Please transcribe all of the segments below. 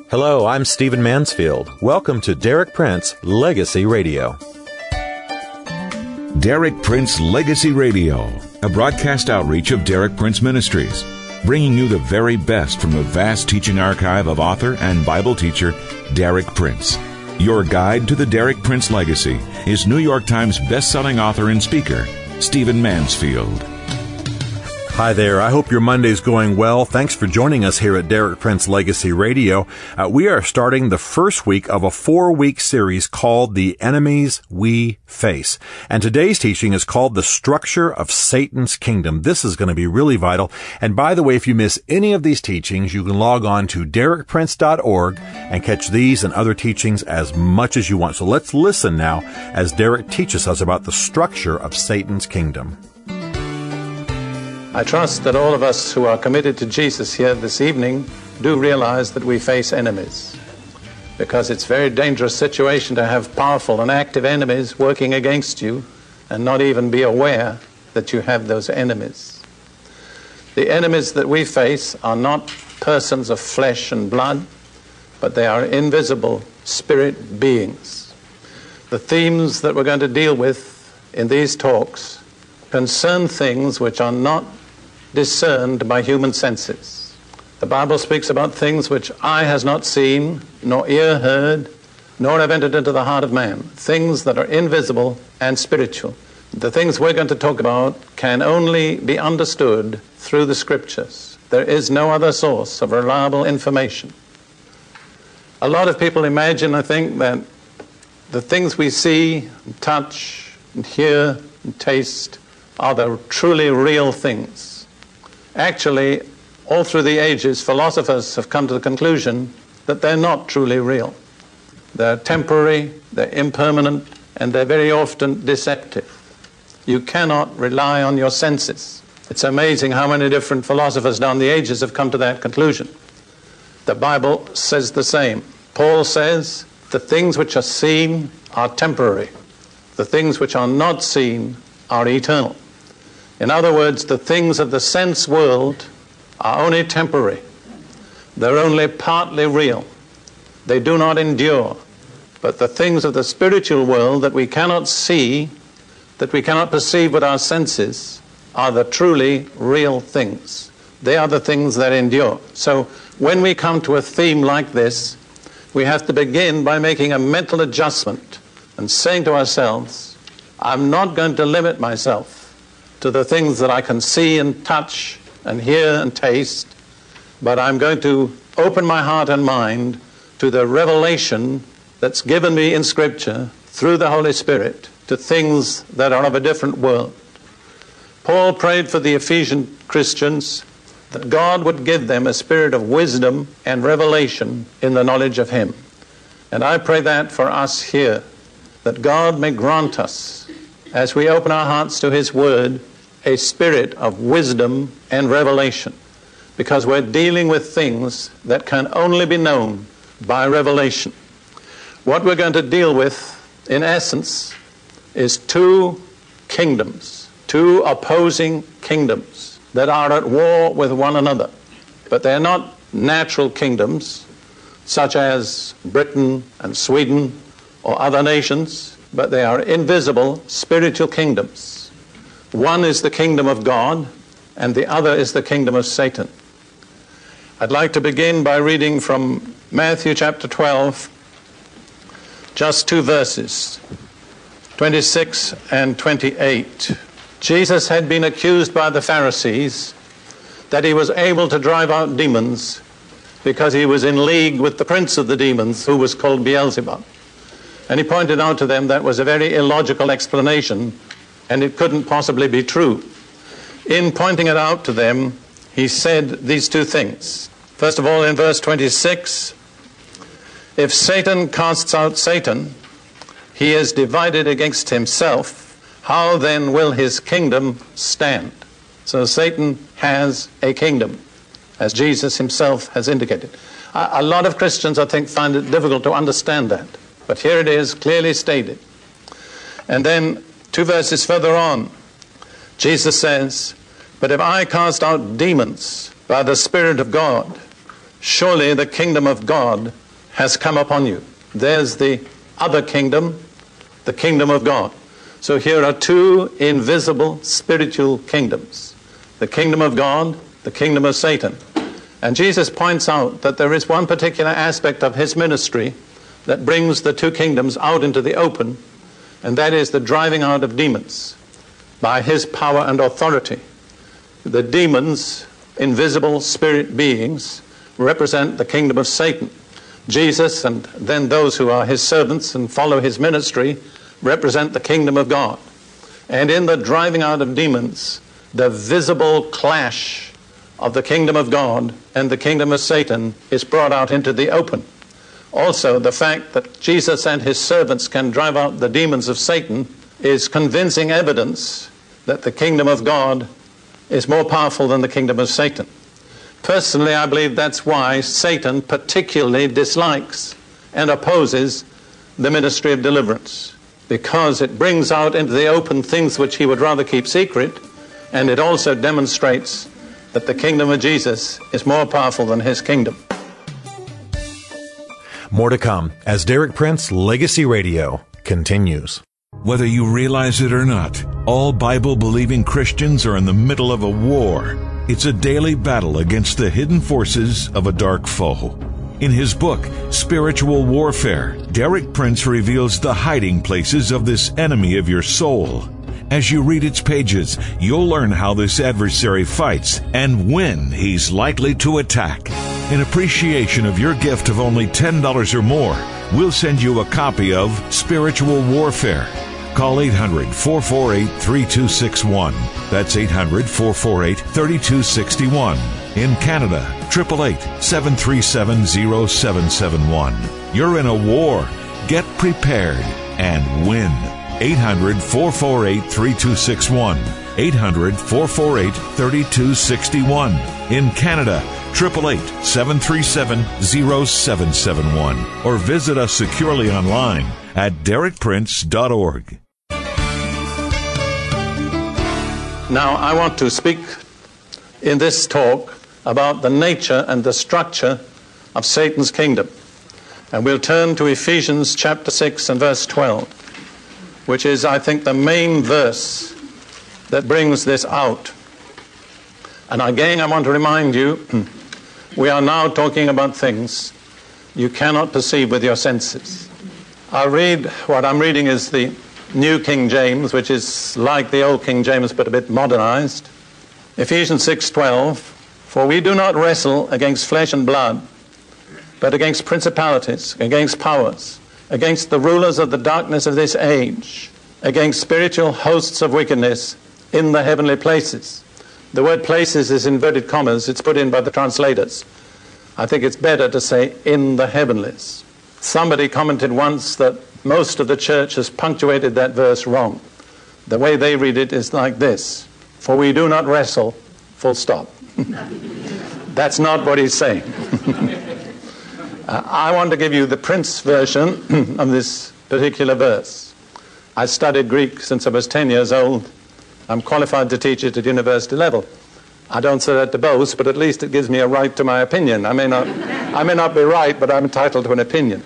Hello, I'm Stephen Mansfield. Welcome to Derek Prince Legacy Radio. Derek Prince Legacy Radio, a broadcast outreach of Derek Prince Ministries, bringing you the very best from the vast teaching archive of author and Bible teacher Derek Prince. Your guide to the Derek Prince legacy is New York Times best-selling author and speaker, Stephen Mansfield. Hi there. I hope your Monday's going well. Thanks for joining us here at Derek Prince Legacy Radio. We are starting the first week of a 4-week series called The Enemies We Face. And today's teaching is called The Structure of Satan's Kingdom. This is going to be really vital. And by the way, if you miss any of these teachings, you can log on to derekprince.org and catch these and other teachings as much as you want. So let's listen now as Derek teaches us about the structure of Satan's kingdom. I trust that all of us who are committed to Jesus here this evening do realize that we face enemies, because it's a very dangerous situation to have powerful and active enemies working against you and not even be aware that you have those enemies. The enemies that we face are not persons of flesh and blood, but they are invisible spirit beings. The themes that we're going to deal with in these talks concern things which are not discerned by human senses. The Bible speaks about things which eye has not seen, nor ear heard, nor have entered into the heart of man. Things that are invisible and spiritual. The things we're going to talk about can only be understood through the Scriptures. There is no other source of reliable information. A lot of people imagine, I think, that the things we see, and touch, and hear, and taste are the truly real things. Actually, all through the ages, philosophers have come to the conclusion that they're not truly real. They're temporary, they're impermanent, and they're very often deceptive. You cannot rely on your senses. It's amazing how many different philosophers down the ages have come to that conclusion. The Bible says the same. Paul says, the things which are seen are temporary. The things which are not seen are eternal. In other words, the things of the sense world are only temporary. They're only partly real. They do not endure. But the things of the spiritual world that we cannot see, that we cannot perceive with our senses, are the truly real things. They are the things that endure. So when we come to a theme like this, we have to begin by making a mental adjustment and saying to ourselves, I'm not going to limit myself to the things that I can see and touch and hear and taste, but I'm going to open my heart and mind to the revelation that's given me in Scripture through the Holy Spirit to things that are of a different world. Paul prayed for the Ephesian Christians that God would give them a spirit of wisdom and revelation in the knowledge of Him. And I pray that for us here, that God may grant us, as we open our hearts to His Word, a spirit of wisdom and revelation, because we're dealing with things that can only be known by revelation. What we're going to deal with, in essence, is two kingdoms, two opposing kingdoms that are at war with one another. But they're not natural kingdoms, such as Britain and Sweden or other nations, but they are invisible spiritual kingdoms. One is the kingdom of God, and the other is the kingdom of Satan. I'd like to begin by reading from Matthew chapter 12, just 2 verses, 26 and 28. Jesus had been accused by the Pharisees that he was able to drive out demons because he was in league with the prince of the demons, who was called Beelzebub. And he pointed out to them that was a very illogical explanation, and it couldn't possibly be true. In pointing it out to them, he said these two things. First of all, in verse 26, if Satan casts out Satan, he is divided against himself. How then will his kingdom stand? So Satan has a kingdom, as Jesus himself has indicated. A lot of Christians, I think, find it difficult to understand that. But here it is, clearly stated. And then 2 verses further on, Jesus says, but if I cast out demons by the Spirit of God, surely the kingdom of God has come upon you. There's the other kingdom, the kingdom of God. So here are two invisible spiritual kingdoms, the kingdom of God, the kingdom of Satan. And Jesus points out that there is one particular aspect of his ministry that brings the two kingdoms out into the open, and that is the driving out of demons by his power and authority. The demons, invisible spirit beings, represent the kingdom of Satan. Jesus, and then those who are his servants and follow his ministry, represent the kingdom of God. And in the driving out of demons, the visible clash of the kingdom of God and the kingdom of Satan is brought out into the open. Also, the fact that Jesus and his servants can drive out the demons of Satan is convincing evidence that the kingdom of God is more powerful than the kingdom of Satan. Personally, I believe that's why Satan particularly dislikes and opposes the ministry of deliverance, because it brings out into the open things which he would rather keep secret, and it also demonstrates that the kingdom of Jesus is more powerful than his kingdom. More to come as Derek Prince Legacy Radio continues. Whether you realize it or not, all Bible-believing Christians are in the middle of a war. It's a daily battle against the hidden forces of a dark foe. In his book, Spiritual Warfare, Derek Prince reveals the hiding places of this enemy of your soul. As you read its pages, you'll learn how this adversary fights and when he's likely to attack. In appreciation of your gift of only $10 or more, we'll send you a copy of Spiritual Warfare. Call 800-448-3261. That's 800-448-3261. In Canada, 888-737-0771. You're in a war. Get prepared and win. 800-448-3261. 800-448-3261. In Canada, 888-737-0771. Or visit us securely online at derekprince.org. Now, I want to speak in this talk about the nature and the structure of Satan's kingdom. And we'll turn to Ephesians chapter 6 and verse 12, which is, I think, the main verse that brings this out. And again, I want to remind you, we are now talking about things you cannot perceive with your senses. I'll read, what I'm reading is the New King James, which is like the old King James but a bit modernized. Ephesians 6:12, for we do not wrestle against flesh and blood, but against principalities, against powers, against the rulers of the darkness of this age, against spiritual hosts of wickedness in the heavenly places. The word places is inverted commas. It's put in by the translators. I think it's better to say in the heavenlies. Somebody commented once that most of the church has punctuated that verse wrong. The way they read it is like this: for we do not wrestle, full stop. That's not what he's saying. I want to give you the Prince version of this particular verse. I studied Greek since I was 10 years old. I'm qualified to teach it at university level. I don't say that to boast, but at least it gives me a right to my opinion. I may not be right, but I'm entitled to an opinion.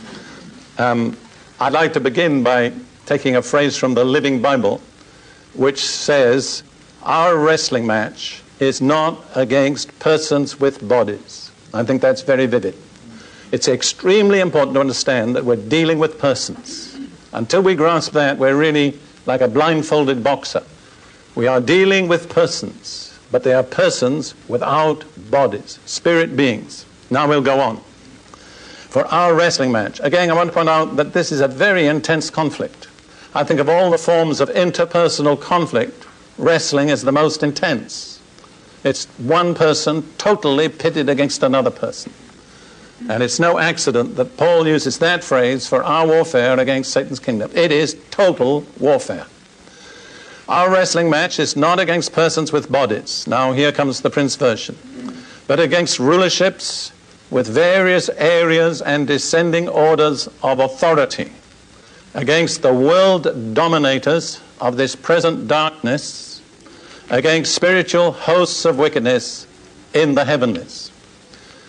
I'd like to begin by taking a phrase from the Living Bible, which says, our wrestling match is not against persons with bodies. I think that's very vivid. It's extremely important to understand that we're dealing with persons. Until we grasp that, we're really like a blindfolded boxer. We are dealing with persons, but they are persons without bodies, spirit beings. Now we'll go on. For our wrestling match, again, I want to point out that this is a very intense conflict. I think of all the forms of interpersonal conflict, wrestling is the most intense. It's one person totally pitted against another person. And it's no accident that Paul uses that phrase for our warfare against Satan's kingdom. It is total warfare. Our wrestling match is not against persons with bodies. Now here comes the Prince version. But against rulerships with various areas and descending orders of authority. Against the world dominators of this present darkness. Against spiritual hosts of wickedness in the heavenlies.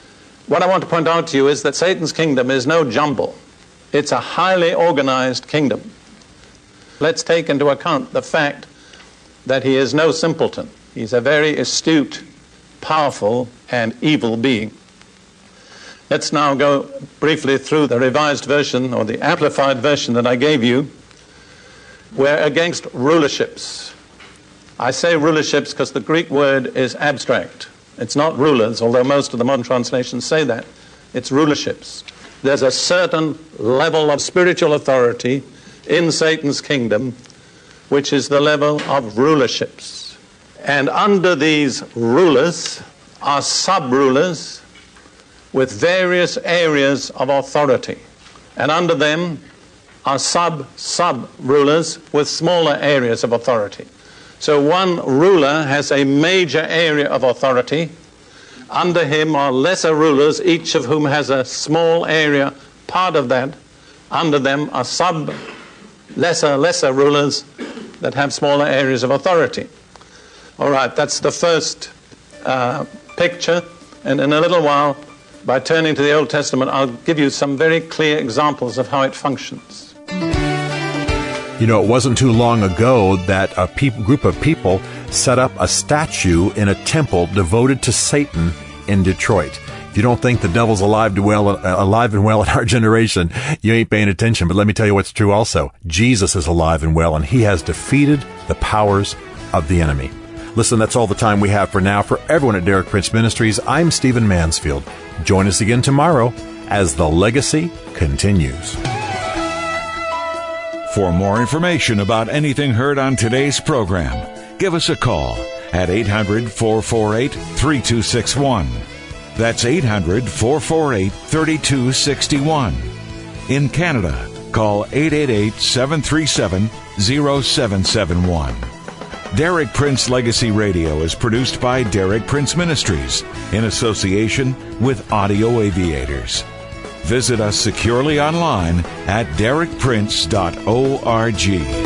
what I want to point out to you is that Satan's kingdom is no jumble. It's a highly organized kingdom. Let's take into account the fact that he is no simpleton. He's a very astute, powerful, and evil being. Let's now go briefly through the revised version, or the amplified version that I gave you. We're against rulerships. I say rulerships because the Greek word is abstract. It's not rulers, although most of the modern translations say that. It's rulerships. There's a certain level of spiritual authority in Satan's kingdom, which is the level of rulerships. And under these rulers are sub-rulers with various areas of authority. And under them are sub-rulers with smaller areas of authority. So one ruler has a major area of authority. Under him are lesser rulers, each of whom has a small area, part of that. Under them are lesser rulers that have smaller areas of authority. All right, that's the first picture. And in a little while, by turning to the Old Testament, I'll give you some very clear examples of how it functions. You know, it wasn't too long ago that a group of people set up a statue in a temple devoted to Satan in Detroit. If you don't think the devil's alive and well in our generation, you ain't paying attention. But let me tell you what's true also. Jesus is alive and well, and he has defeated the powers of the enemy. Listen, that's all the time we have for now. For everyone at Derek Prince Ministries, I'm Stephen Mansfield. Join us again tomorrow as the legacy continues. For more information about anything heard on today's program, give us a call at 800-448-3261. That's 800-448-3261. In Canada, call 888-737-0771. Derek Prince Legacy Radio is produced by Derek Prince Ministries in association with Audio Aviators. Visit us securely online at derekprince.org.